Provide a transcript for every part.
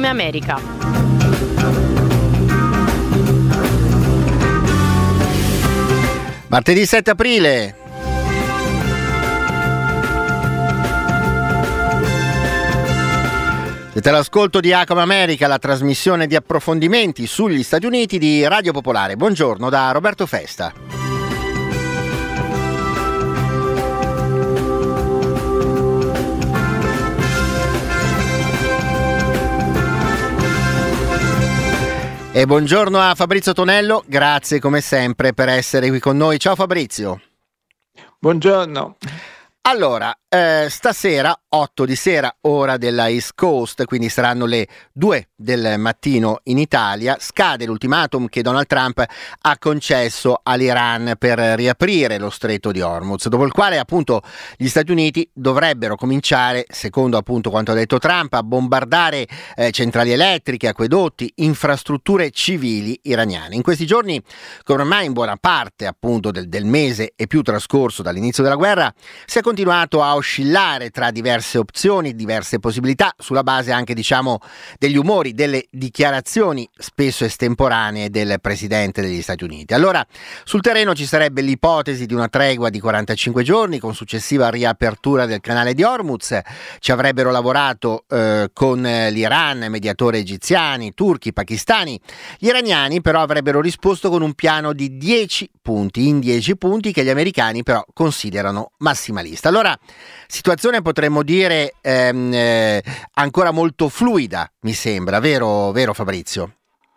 come America. Martedì 7 aprile. Siete all'ascolto di A come America, la trasmissione di approfondimenti sugli Stati Uniti di Radio Popolare. Buongiorno da Roberto Festa. E buongiorno a Fabrizio Tonello, grazie come sempre per essere qui con noi. Ciao Fabrizio. Buongiorno. Allora, stasera 8 di sera, ora della East Coast, quindi saranno le 2 del mattino in Italia, scade l'ultimatum che Donald Trump ha concesso all'Iran per riaprire lo stretto di Hormuz, dopo il quale appunto gli Stati Uniti dovrebbero cominciare, secondo appunto quanto ha detto Trump, a bombardare centrali elettriche, acquedotti, infrastrutture civili iraniane. In questi giorni, come ormai in buona parte appunto del mese e più trascorso dall'inizio della guerra, si è continuato a oscillare tra diverse opzioni, diverse possibilità, sulla base anche degli umori, delle dichiarazioni spesso estemporanee del Presidente degli Stati Uniti. Allora, sul terreno ci sarebbe l'ipotesi di una tregua di 45 giorni con successiva riapertura del canale di Hormuz. Ci avrebbero lavorato con l'Iran, mediatori egiziani, turchi, pakistani. Gli iraniani però avrebbero risposto con un piano di 10 punti che gli americani però considerano massimalista. Allora, situazione potremmo dire ancora molto fluida, mi sembra, vero Fabrizio?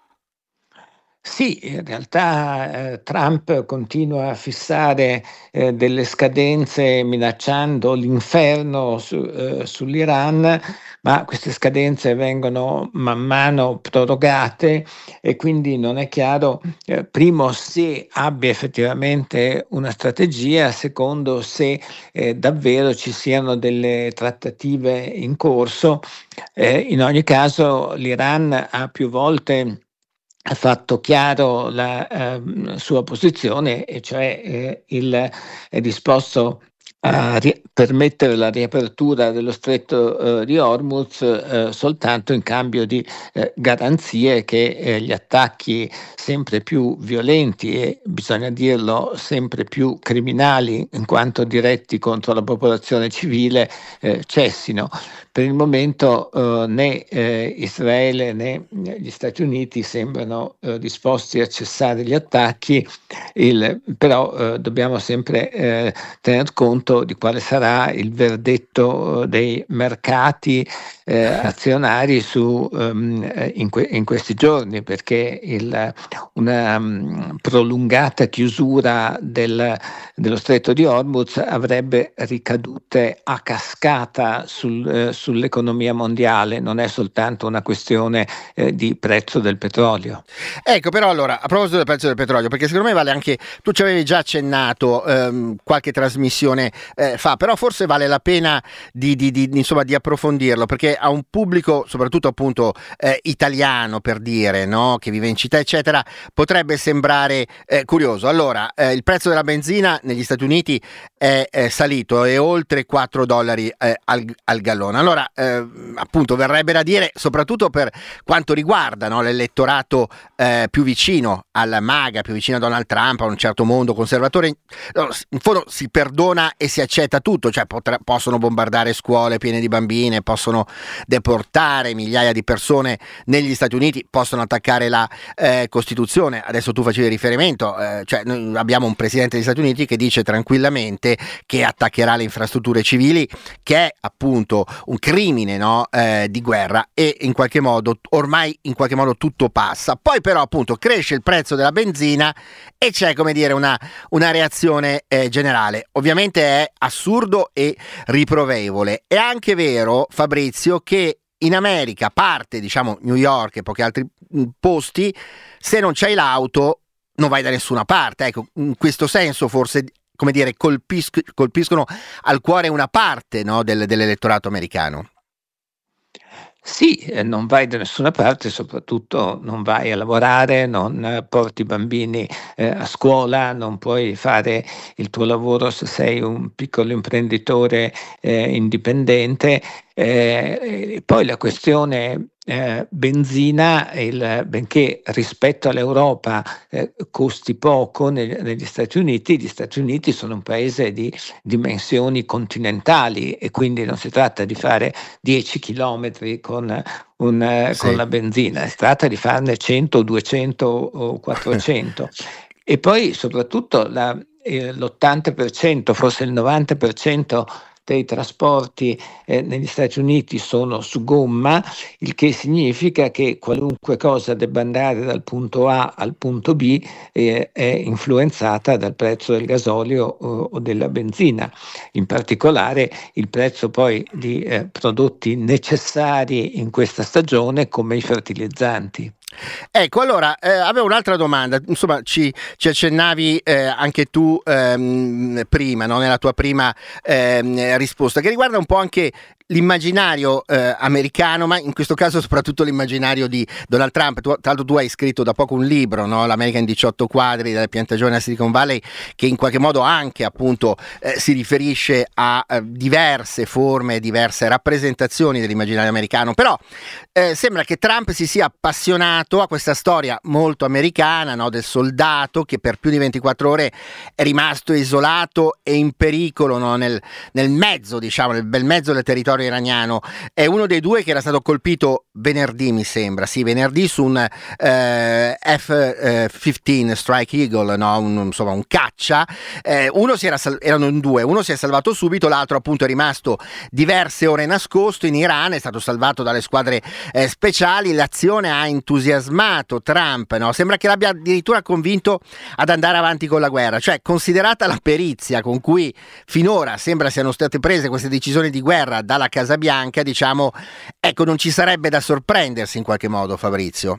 Sì, in realtà Trump continua a fissare delle scadenze minacciando l'inferno sull'Iran, ma queste scadenze vengono man mano prorogate e quindi non è chiaro, primo, se abbia effettivamente una strategia, secondo, se davvero ci siano delle trattative in corso. In ogni caso l'Iran ha più volte fatto chiaro la sua posizione, e cioè è disposto a permettere la riapertura dello stretto di Hormuz soltanto in cambio di garanzie che gli attacchi sempre più violenti e, bisogna dirlo, sempre più criminali in quanto diretti contro la popolazione civile cessino. Per il momento né Israele né gli Stati Uniti sembrano disposti a cessare gli attacchi, però dobbiamo sempre tener conto di quale sarà il verdetto dei mercati azionari in questi giorni, perché una prolungata chiusura dello stretto di Hormuz avrebbe ricadute a cascata sull'economia mondiale, non è soltanto una questione di prezzo del petrolio. Ecco, però allora, a proposito del prezzo del petrolio, perché secondo me vale anche, tu ci avevi già accennato qualche trasmissione fa, però forse vale la pena di approfondirlo, perché a un pubblico, soprattutto appunto italiano, per dire, no, che vive in città eccetera, potrebbe sembrare curioso. Allora, il prezzo della benzina negli Stati Uniti è salito, è oltre $4 al gallone. Allora, appunto, verrebbe da dire, soprattutto per quanto riguarda, no, l'elettorato più vicino alla MAGA, più vicino a Donald Trump, a un certo mondo conservatore, in fondo si perdona e si accetta tutto, cioè possono bombardare scuole piene di bambine, possono deportare migliaia di persone negli Stati Uniti, possono attaccare la Costituzione. Adesso tu facevi riferimento, cioè noi abbiamo un presidente degli Stati Uniti che dice tranquillamente che attaccherà le infrastrutture civili, che è appunto un crimine, no, di guerra, e ormai in qualche modo tutto passa. Poi però appunto cresce il prezzo della benzina e c'è, come dire, una reazione generale. Ovviamente è assurdo e riprovevole. È anche vero, Fabrizio, che in America, a parte New York e pochi altri posti, se non c'hai l'auto non vai da nessuna parte. Ecco, in questo senso forse, come dire, colpiscono al cuore una parte, no, dell'elettorato americano. Sì, non vai da nessuna parte, soprattutto non vai a lavorare, non porti i bambini a scuola, non puoi fare il tuo lavoro se sei un piccolo imprenditore indipendente. Poi la questione benzina, benché rispetto all'Europa costi poco negli Stati Uniti, gli Stati Uniti sono un paese di dimensioni continentali e quindi non si tratta di fare 10 chilometri con Sì. la benzina, si tratta di farne 100, 200 o 400. E poi soprattutto l'80%, forse il 90% dei trasporti negli Stati Uniti sono su gomma, il che significa che qualunque cosa debba andare dal punto A al punto B è influenzata dal prezzo del gasolio o della benzina. In particolare il prezzo poi di prodotti necessari in questa stagione come i fertilizzanti. Ecco, allora avevo un'altra domanda, insomma ci accennavi anche tu prima, no? Nella tua prima risposta, che riguarda un po' anche l'immaginario americano, ma in questo caso soprattutto l'immaginario di Donald Trump. Tra l'altro tu hai scritto da poco un libro, no? L'America in 18 quadri, dalle piantagioni a Silicon Valley, che in qualche modo anche appunto si riferisce a diverse forme, diverse rappresentazioni dell'immaginario americano, però sembra che Trump si sia appassionato a questa storia molto americana, no? Del soldato che per più di 24 ore è rimasto isolato e in pericolo, no? Nel mezzo, diciamo, nel bel mezzo del territorio iraniano. È uno dei due che era stato colpito venerdì, mi sembra, sì, venerdì su un F-15 Strike Eagle, no? Insomma un caccia. Erano in due, uno si è salvato subito, l'altro appunto è rimasto diverse ore nascosto in Iran, è stato salvato dalle squadre speciali. L'azione ha entusiasmato Trump, no? Sembra che l'abbia addirittura convinto ad andare avanti con la guerra, cioè considerata la perizia con cui finora sembra siano state prese queste decisioni di guerra dalla Casa Bianca, diciamo, ecco, non ci sarebbe da sorprendersi in qualche modo, Fabrizio.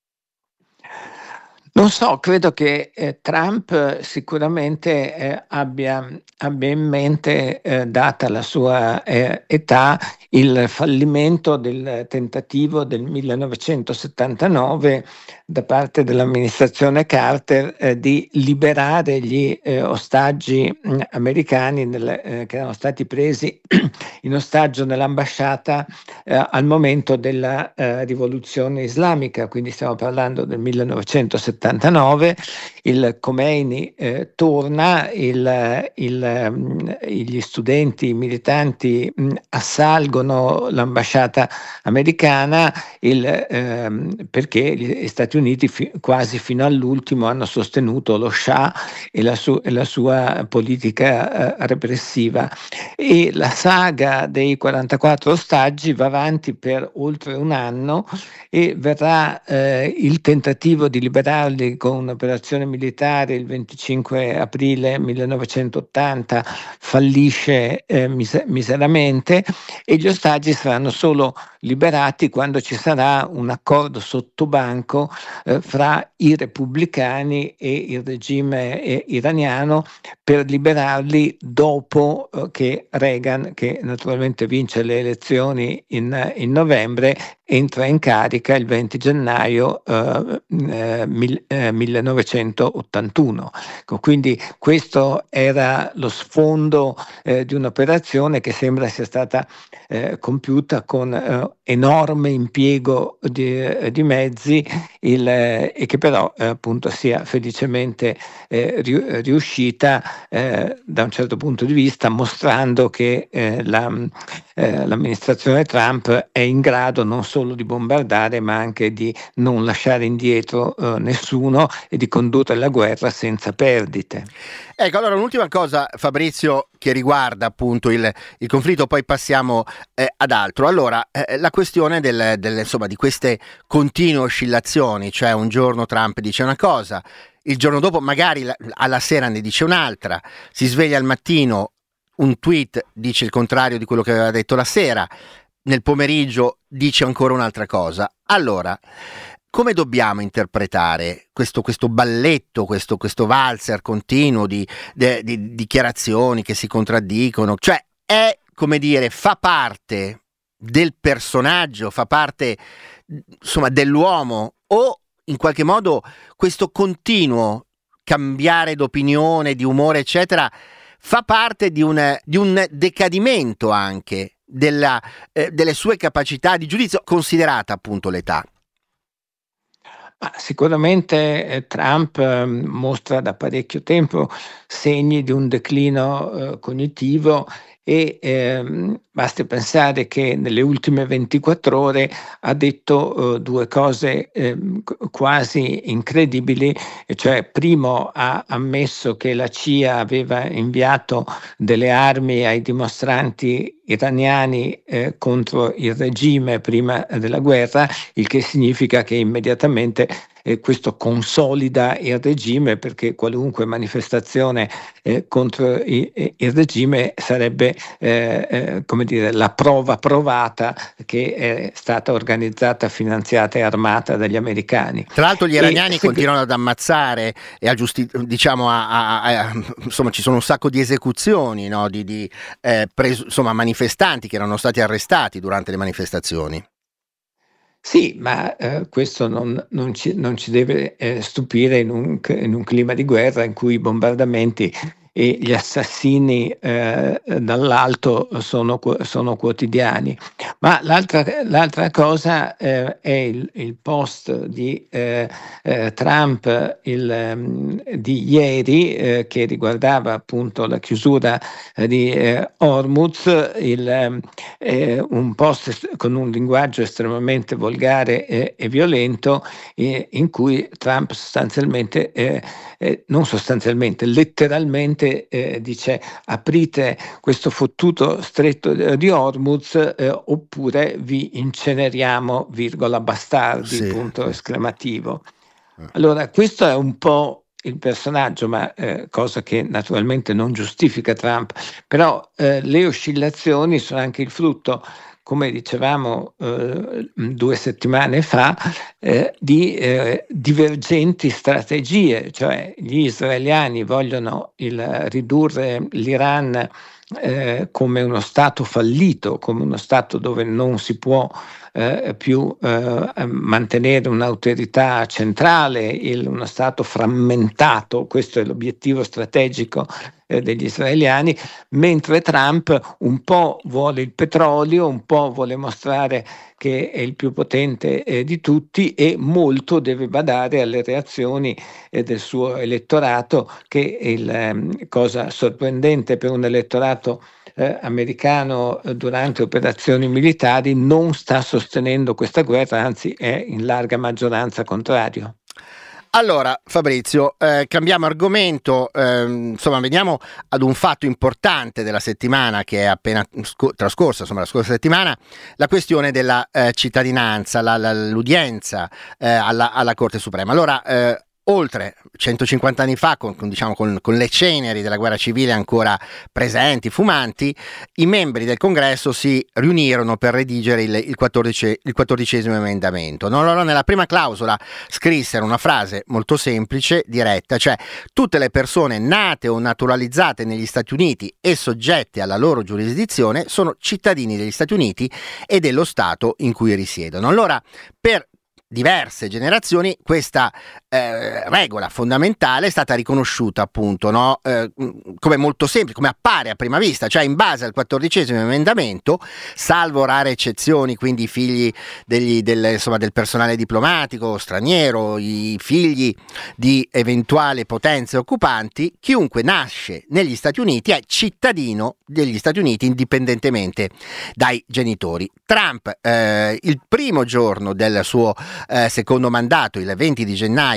Non so, credo che Trump sicuramente abbia in mente, data la sua età, il fallimento del tentativo del 1979 da parte dell'amministrazione Carter di liberare gli ostaggi americani che erano stati presi in ostaggio nell'ambasciata al momento della rivoluzione islamica, quindi stiamo parlando del 1979. Il Khomeini torna, gli studenti militanti assalgono l'ambasciata americana perché gli Stati Uniti quasi fino all'ultimo hanno sostenuto lo Shah e la sua politica repressiva. E la saga dei 44 ostaggi va avanti per oltre un anno e verrà il tentativo di liberarli con un'operazione militare il 25 aprile 1980 fallisce miseramente e gli ostaggi saranno solo liberati quando ci sarà un accordo sottobanco fra i repubblicani e il regime iraniano per liberarli dopo che Reagan, che naturalmente vince le elezioni in novembre, entra in carica il 20 gennaio 1981. Quindi questo era lo sfondo di un'operazione che sembra sia stata compiuta con enorme impiego di mezzi e che però appunto sia felicemente riuscita da un certo punto di vista, mostrando che l'amministrazione Trump è in grado non solo di bombardare ma anche di non lasciare indietro nessuno e di condurre la guerra senza perdite. Ecco, allora un'ultima cosa, Fabrizio, che riguarda appunto il conflitto, poi passiamo ad altro. Allora, la questione insomma, di queste continue oscillazioni, cioè un giorno Trump dice una cosa, il giorno dopo magari alla sera ne dice un'altra, si sveglia al mattino, un tweet dice il contrario di quello che aveva detto la sera, nel pomeriggio dice ancora un'altra cosa. Allora, come dobbiamo interpretare questo balletto, questo valzer continuo di dichiarazioni che si contraddicono? Cioè è, come dire, fa parte del personaggio, fa parte insomma dell'uomo, o in qualche modo questo continuo cambiare d'opinione, di umore, eccetera, fa parte di un decadimento anche delle sue capacità di giudizio, considerata appunto l'età? Sicuramente Trump mostra da parecchio tempo segni di un declino cognitivo e basti pensare che nelle ultime 24 ore ha detto due cose quasi incredibili, e cioè primo ha ammesso che la CIA aveva inviato delle armi ai dimostranti iraniani contro il regime prima della guerra, il che significa che immediatamente questo consolida il regime, perché qualunque manifestazione contro il regime sarebbe come dire, la prova provata che è stata organizzata, finanziata e armata dagli americani. Tra l'altro gli iraniani continuano ad ammazzare e diciamo insomma ci sono un sacco di esecuzioni, no? Insomma manifestanti che erano stati arrestati durante le manifestazioni. Sì, ma questo non ci deve stupire in un clima di guerra in cui i bombardamenti e gli assassini dall'alto sono quotidiani. Ma l'altra cosa è il post di Trump di ieri che riguardava appunto la chiusura di Hormuz, un post con un linguaggio estremamente volgare e violento, in cui Trump letteralmente dice: aprite questo fottuto stretto di Hormuz oppure vi inceneriamo, virgola, bastardi, Sì, punto sì. esclamativo. Allora, questo è un po' il personaggio, ma cosa che naturalmente non giustifica Trump, però le oscillazioni sono anche il frutto, come dicevamo 2 settimane fa, di divergenti strategie, cioè gli israeliani vogliono ridurre l'Iran come uno stato fallito, come uno stato dove non si può più mantenere un'autorità centrale, uno stato frammentato. Questo è l'obiettivo strategico degli israeliani, mentre Trump un po' vuole il petrolio, un po' vuole mostrare che è il più potente di tutti, e molto deve badare alle reazioni del suo elettorato, che è cosa sorprendente per un elettorato americano durante operazioni militari, non sta sostenendo questa guerra, anzi è in larga maggioranza contrario. Allora Fabrizio, cambiamo argomento, insomma veniamo ad un fatto importante della settimana che è appena trascorsa, insomma la scorsa settimana, la questione della cittadinanza, l'udienza alla Corte Suprema. Allora, oltre 150 anni fa, con le ceneri della guerra civile ancora presenti, fumanti, i membri del Congresso si riunirono per redigere il 14° emendamento. Allora, nella prima clausola scrissero una frase molto semplice, diretta, cioè: tutte le persone nate o naturalizzate negli Stati Uniti e soggette alla loro giurisdizione sono cittadini degli Stati Uniti e dello Stato in cui risiedono. Allora, per diverse generazioni questa regola fondamentale è stata riconosciuta appunto, no? Come molto semplice, come appare a prima vista, cioè in base al 14° emendamento, salvo rare eccezioni, quindi i figli del personale diplomatico straniero, i figli di eventuali potenze occupanti, chiunque nasce negli Stati Uniti è cittadino degli Stati Uniti indipendentemente dai genitori. Trump il primo giorno del suo secondo mandato, il 20 di gennaio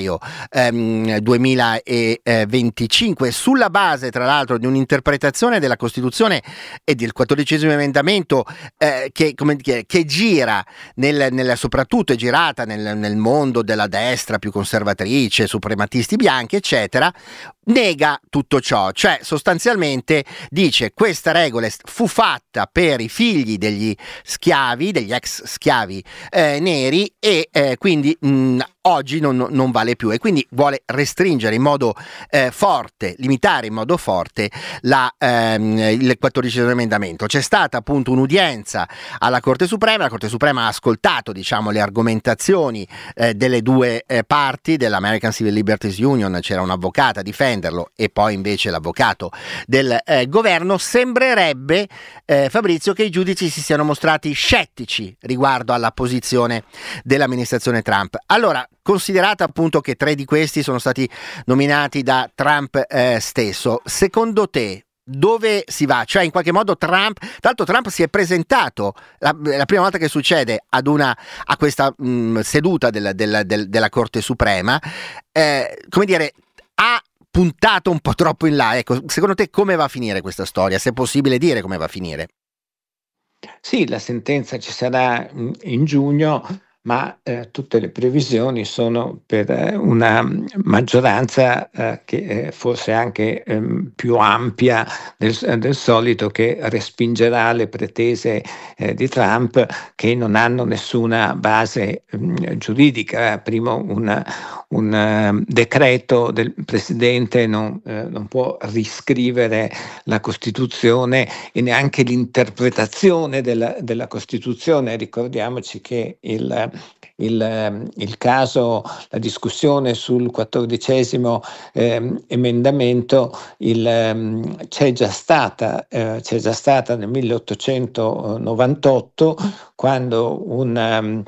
2025, sulla base tra l'altro di un'interpretazione della Costituzione e del 14° emendamento che gira soprattutto è girata nel mondo della destra più conservatrice, suprematisti bianchi eccetera, nega tutto ciò, cioè sostanzialmente dice: questa regola fu fatta per i figli degli schiavi, degli ex schiavi neri, e quindi oggi non vale più, e quindi vuole restringere in modo forte, limitare in modo forte il 14° emendamento. C'è stata appunto un'udienza alla Corte Suprema, la Corte Suprema ha ascoltato, diciamo, le argomentazioni delle due parti dell'American Civil Liberties Union, c'era un avvocato a difenderlo e poi invece l'avvocato del governo. Sembrerebbe, Fabrizio, che i giudici si siano mostrati scettici riguardo alla posizione dell'amministrazione Trump. Allora, considerata appunto che 3 di questi sono stati nominati da Trump stesso, secondo te dove si va? Cioè, in qualche modo Trump si è presentato la prima volta che succede a questa seduta della Corte Suprema, come dire, ha puntato un po' troppo in là. Ecco, secondo te come va a finire questa storia? Se è possibile dire come va a finire? Sì, la sentenza ci sarà in giugno, ma tutte le previsioni sono per una maggioranza che è forse anche più ampia del solito, che respingerà le pretese di Trump, che non hanno nessuna base giuridica. Primo, un decreto del Presidente non può riscrivere la Costituzione e neanche l'interpretazione della Costituzione. Ricordiamoci che il caso, la discussione sul 14° emendamento c'è già stata nel 1898, quando un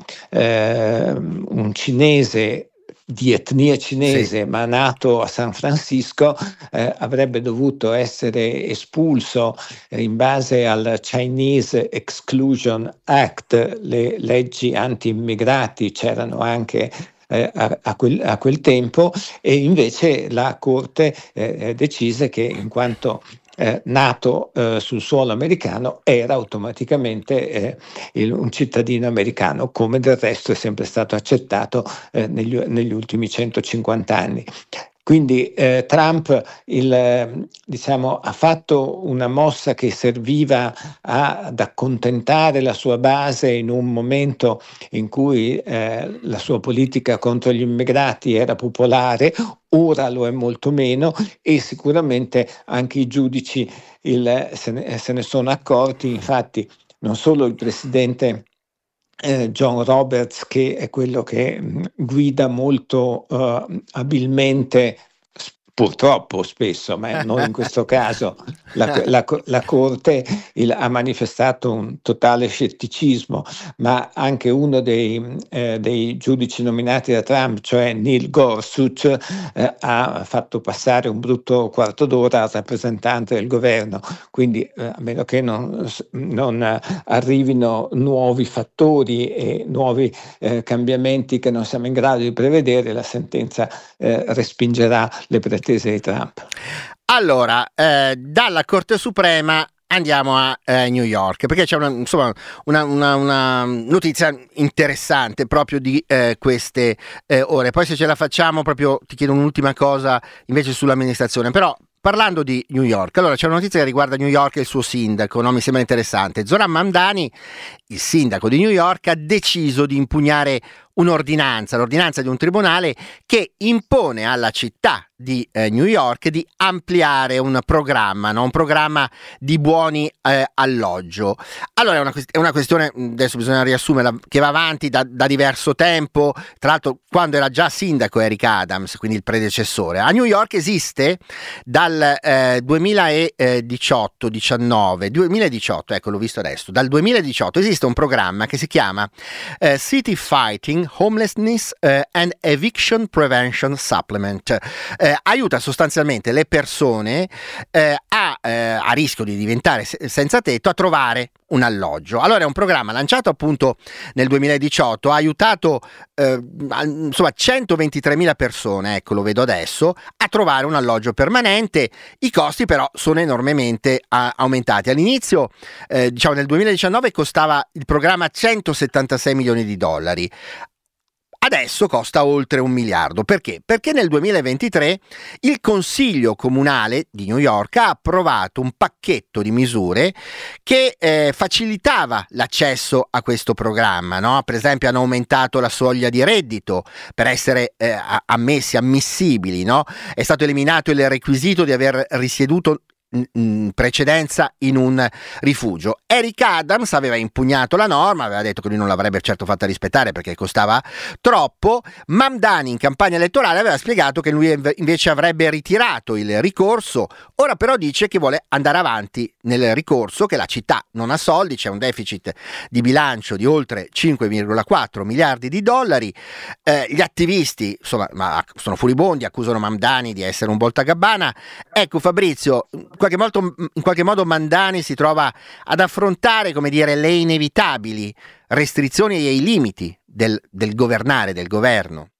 cinese di etnia cinese, ma nato a San Francisco, avrebbe dovuto essere espulso in base al Chinese Exclusion Act. Le leggi anti-immigrati c'erano anche a quel tempo, e invece la Corte decise che, in quanto nato sul suolo americano, era automaticamente un cittadino americano, come del resto è sempre stato accettato negli ultimi 150 anni. Quindi Trump ha fatto una mossa che serviva ad accontentare la sua base in un momento in cui la sua politica contro gli immigrati era popolare. Ora lo è molto meno, e sicuramente anche i giudici se ne sono accorti. Infatti non solo il presidente John Roberts, che è quello che guida molto abilmente, purtroppo spesso, ma non in questo caso, la Corte ha manifestato un totale scetticismo, ma anche uno dei giudici nominati da Trump, cioè Neil Gorsuch, ha fatto passare un brutto quarto d'ora al rappresentante del governo. Quindi a meno che non arrivino nuovi fattori e nuovi cambiamenti che non siamo in grado di prevedere, la sentenza respingerà le pretese di Trump. Allora, dalla Corte Suprema andiamo a New York, perché c'è una notizia interessante proprio di queste ore. Poi, se ce la facciamo, proprio ti chiedo un'ultima cosa invece sull'amministrazione. Però, parlando di New York, allora c'è una notizia che riguarda New York e il suo sindaco, no? Mi sembra interessante. Zoran Mamdani, il sindaco di New York, ha deciso di impugnare l'ordinanza di un tribunale che impone alla città di New York di ampliare un programma, no? Un programma di buoni alloggio. Allora è una questione, adesso bisogna riassumerla, che va avanti da diverso tempo. Tra l'altro, quando era già sindaco Eric Adams, quindi il predecessore. A New York esiste dal 2018, ecco, l'ho visto adesso, dal 2018 esiste un programma che si chiama City Fighting Homelessness and Eviction Prevention Supplement. Aiuta sostanzialmente le persone a rischio di diventare senza tetto a trovare un alloggio. Allora, è un programma lanciato appunto nel 2018, ha aiutato 123.000 persone, ecco, lo vedo adesso, a trovare un alloggio permanente. I costi però sono enormemente aumentati. All'inizio, nel 2019 costava il programma $176 milioni. Adesso costa oltre 1 miliardo. Perché? Perché nel 2023 il Consiglio Comunale di New York ha approvato un pacchetto di misure che facilitava l'accesso a questo programma, no? Per esempio hanno aumentato la soglia di reddito per essere ammissibili, no? È stato eliminato il requisito di aver risieduto in precedenza in un rifugio. Eric Adams aveva impugnato la norma, aveva detto che lui non l'avrebbe certo fatta rispettare perché costava troppo. Mamdani in campagna elettorale aveva spiegato che lui invece avrebbe ritirato il ricorso. Ora però dice che vuole andare avanti nel ricorso, che la città non ha soldi, c'è un deficit di bilancio di oltre 5,4 miliardi di dollari. Gli attivisti insomma sono furibondi, accusano Mamdani di essere un voltagabbana. Ecco Fabrizio, in qualche modo Mamdani si trova ad affrontare, come dire, le inevitabili restrizioni e i limiti del governare, del governo.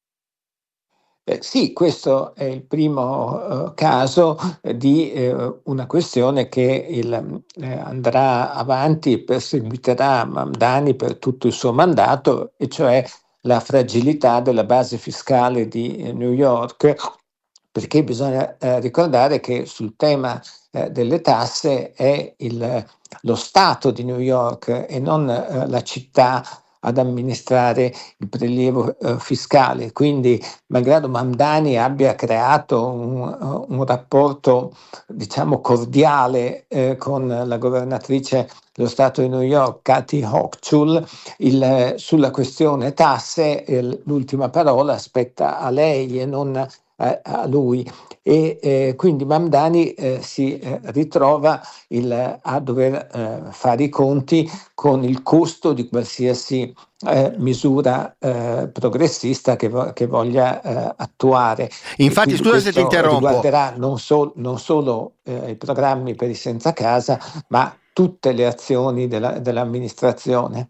Sì, questo è il primo caso di una questione che andrà avanti e perseguiterà Mamdani per tutto il suo mandato, e cioè la fragilità della base fiscale di New York, perché bisogna ricordare che sul tema delle tasse è lo Stato di New York e non la città ad amministrare il prelievo fiscale. Quindi, malgrado Mamdani abbia creato un rapporto, diciamo, cordiale con la governatrice dello Stato di New York, Kathy Hochul, sulla questione tasse, l'ultima parola spetta a lei e non a lui, e quindi Mamdani si ritrova a dover fare i conti con il costo di qualsiasi misura progressista che voglia attuare. Infatti, scusa se ti interrompo, riguarderà non solo i programmi per i senza casa, ma tutte le azioni dell'amministrazione.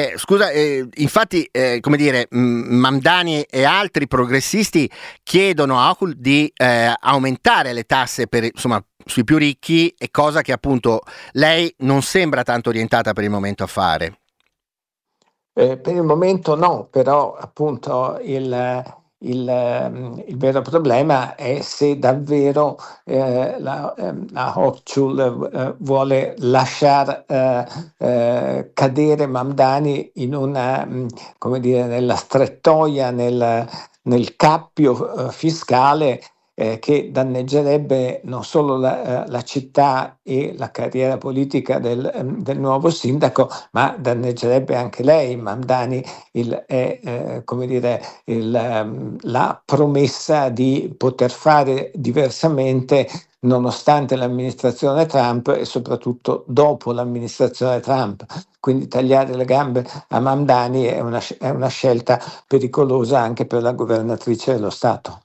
Infatti, come dire, Mamdani e altri progressisti chiedono a Hochul di aumentare le tasse sui più ricchi, e cosa che appunto lei non sembra tanto orientata per il momento a fare. Per il momento no, però appunto il vero problema è se davvero la Hochul vuole lasciar cadere Mamdani in una, come dire, nella strettoia, nel cappio fiscale, che danneggerebbe non solo la città e la carriera politica del nuovo sindaco, ma danneggerebbe anche lei. Mamdani come dire, la promessa di poter fare diversamente nonostante l'amministrazione Trump e soprattutto dopo l'amministrazione Trump. Quindi tagliare le gambe a Mamdani è una scelta pericolosa anche per la governatrice dello Stato.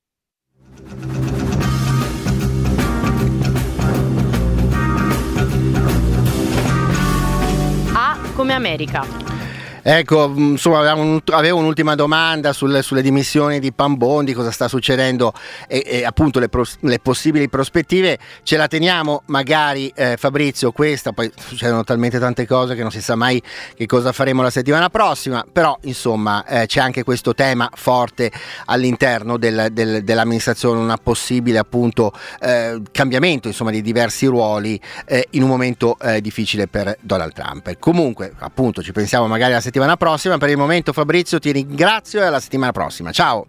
A come America. Ecco, insomma, avevo un'ultima domanda sulle dimissioni di Pambondi, cosa sta succedendo e appunto le possibili prospettive. Ce la teniamo magari, Fabrizio, questa, poi succedono talmente tante cose che non si sa mai che cosa faremo la settimana prossima, però insomma c'è anche questo tema forte all'interno dell'amministrazione, una possibile appunto cambiamento insomma di diversi ruoli in un momento difficile per Donald Trump. Comunque appunto ci pensiamo magari la settimana prossima. Per il momento Fabrizio ti ringrazio e alla settimana prossima, ciao.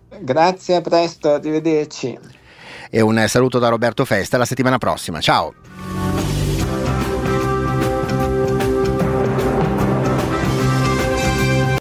Grazie, a presto, arrivederci. E un saluto da Roberto Festa, alla settimana prossima, ciao.